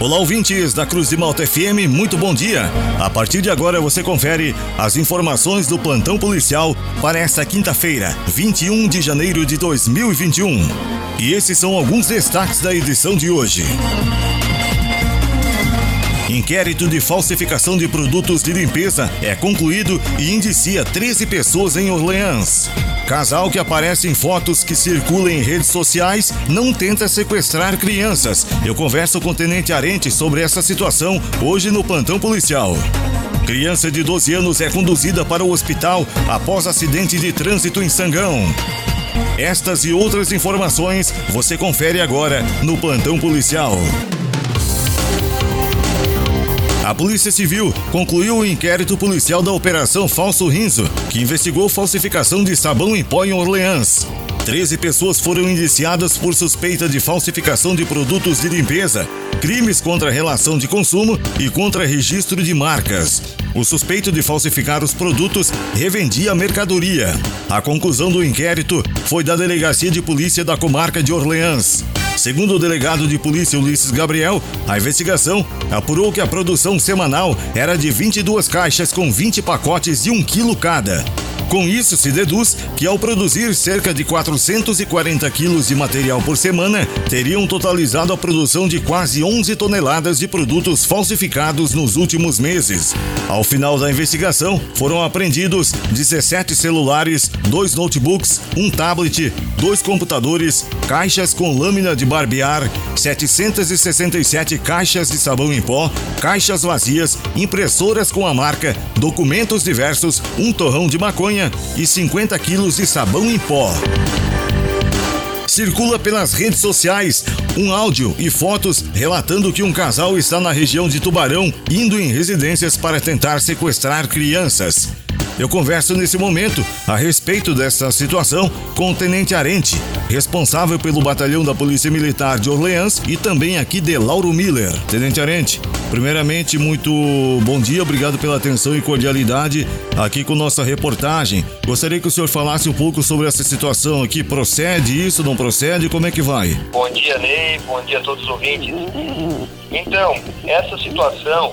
Olá, ouvintes da Cruz de Malta FM, muito bom dia. A partir de agora você confere as informações do plantão policial para esta quinta-feira, 21 de janeiro de 2021. E esses são alguns destaques da edição de hoje. Inquérito de falsificação de produtos de limpeza é concluído e indicia 13 pessoas em Orleans. Casal que aparece em fotos que circulam em redes sociais não tenta sequestrar crianças. Eu converso com o Tenente Arente sobre essa situação hoje no plantão policial. Criança de 12 anos é conduzida para o hospital após acidente de trânsito em Sangão. Estas e outras informações você confere agora no plantão policial. A Polícia Civil concluiu o inquérito policial da Operação Falso Rinzo, que investigou falsificação de sabão em pó em Orleans. 13 pessoas foram indiciadas por suspeita de falsificação de produtos de limpeza, crimes contra a relação de consumo e contra registro de marcas. O suspeito de falsificar os produtos revendia a mercadoria. A conclusão do inquérito foi da Delegacia de Polícia da Comarca de Orleans. Segundo o delegado de polícia Ulisses Gabriel, a investigação apurou que a produção semanal era de 22 caixas com 20 pacotes de 1 quilo cada. Com isso, se deduz que ao produzir cerca de 440 quilos de material por semana, teriam totalizado a produção de quase 11 toneladas de produtos falsificados nos últimos meses. Ao final da investigação, foram apreendidos 17 celulares, 2 notebooks, 1 tablet, 2 computadores, caixas com lâmina de barbear, 767 caixas de sabão em pó, caixas vazias, impressoras com a marca, documentos diversos, 1 torrão de maconha e 50 quilos de sabão em pó. Circula pelas redes sociais um áudio e fotos relatando que um casal está na região de Tubarão indo em residências para tentar sequestrar crianças. Eu converso nesse momento a respeito dessa situação com o Tenente Arente, responsável pelo batalhão da Polícia Militar de Orleans e também aqui de Lauro Miller. Tenente Arente, primeiramente, muito bom dia, obrigado pela atenção e cordialidade aqui com nossa reportagem. Gostaria que o senhor falasse um pouco sobre essa situação aqui. Procede isso, não procede? Como é que vai? Bom dia, Ney, bom dia a todos os ouvintes. Então, essa situação,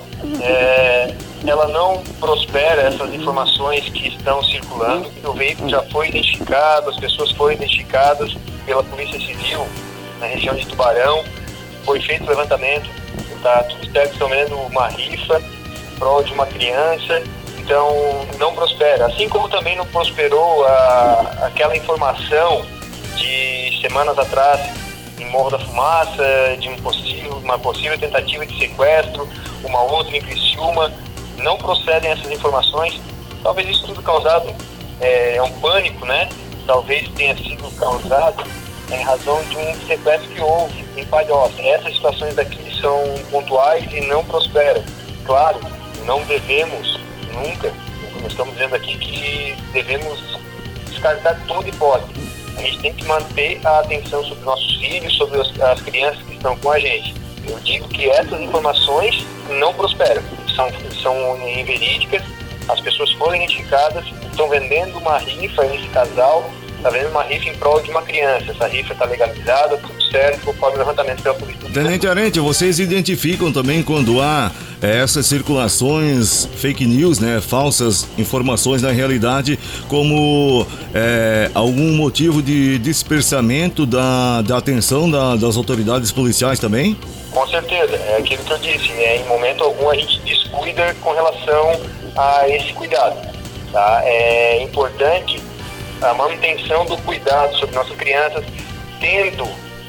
ela não prospera, essas informações que estão circulando. O veículo já foi identificado, as pessoas foram identificadas pela Polícia Civil na região de Tubarão, foi feito o levantamento, tá tudo certo, estão vendendo uma rifa em prol de uma criança, então não prospera. Assim como também não prosperou aquela informação de semanas atrás em Morro da Fumaça, de uma possível tentativa de sequestro, uma outra em Criciúma. Não procedem essas informações. Talvez isso tudo causado um pânico, né? Talvez tenha sido causado em razão de um sequestro que houve em Palhoça. Essas situações daqui são pontuais e não prosperam. Claro, não devemos nunca, como estamos dizendo aqui, que devemos descartar toda hipótese. A gente tem que manter a atenção sobre nossos filhos, sobre as crianças que estão com a gente. Eu digo que essas informações não prosperam. São inverídicas, as pessoas foram identificadas, estão vendendo uma rifa, esse casal está vendendo uma rifa em prol de uma criança. Essa rifa está legalizada, tudo certo, conforme o levantamento pela polícia. Tenente Arente, vocês identificam também quando há essas circulações, fake news, né, falsas informações na realidade, como algum motivo de dispersamento da atenção das autoridades policiais também? Com certeza, é aquilo que eu disse, em momento algum a gente descuida com relação a esse cuidado, tá? É importante a manutenção do cuidado sobre nossas crianças, tendo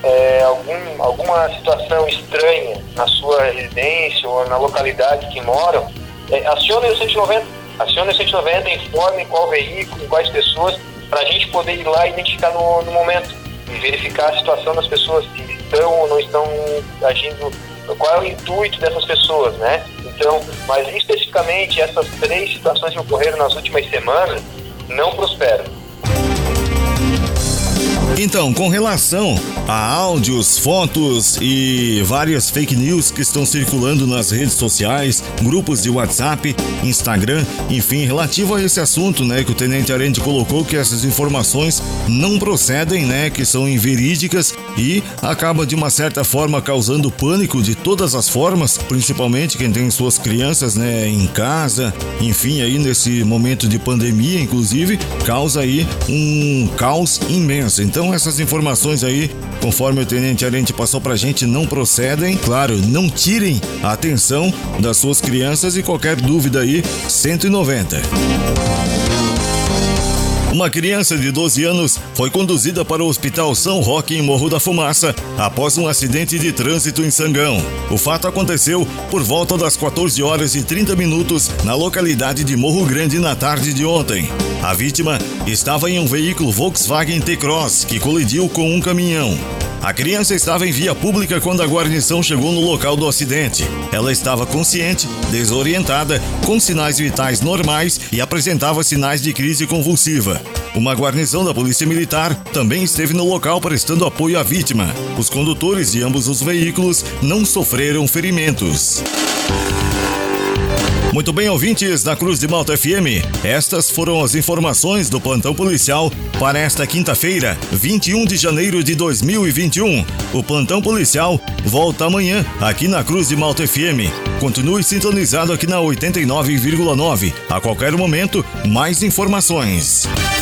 alguma situação estranha na sua residência ou na localidade que moram, acione o 190, informe qual veículo, quais pessoas, para a gente poder ir lá e identificar no momento e verificar a situação das pessoas, se estão ou não estão agindo, qual é o intuito dessas pessoas, né? Então, mas especificamente essas 3 situações que ocorreram nas últimas semanas não prosperam. Então, com relação a áudios, fotos e várias fake news que estão circulando nas redes sociais, grupos de WhatsApp, Instagram, enfim, relativo a esse assunto, né, que o Tenente Arente colocou, que essas informações não procedem, né, que são inverídicas e acaba de uma certa forma causando pânico de todas as formas, principalmente quem tem suas crianças, né, em casa, enfim, aí nesse momento de pandemia, inclusive, causa aí um caos imenso. Então, essas informações aí, conforme o Tenente Arente passou pra gente, não procedem. Claro, não tirem a atenção das suas crianças e qualquer dúvida aí, 190. Uma criança de 12 anos foi conduzida para o Hospital São Roque em Morro da Fumaça após um acidente de trânsito em Sangão. O fato aconteceu por volta das 14h30 na localidade de Morro Grande na tarde de ontem. A vítima estava em um veículo Volkswagen T-Cross que colidiu com um caminhão. A criança estava em via pública quando a guarnição chegou no local do acidente. Ela estava consciente, desorientada, com sinais vitais normais e apresentava sinais de crise convulsiva. Uma guarnição da Polícia Militar também esteve no local prestando apoio à vítima. Os condutores de ambos os veículos não sofreram ferimentos. Muito bem, ouvintes da Cruz de Malta FM, estas foram as informações do plantão policial para esta quinta-feira, 21 de janeiro de 2021. O plantão policial volta amanhã aqui na Cruz de Malta FM. Continue sintonizado aqui na 89,9. A qualquer momento, mais informações.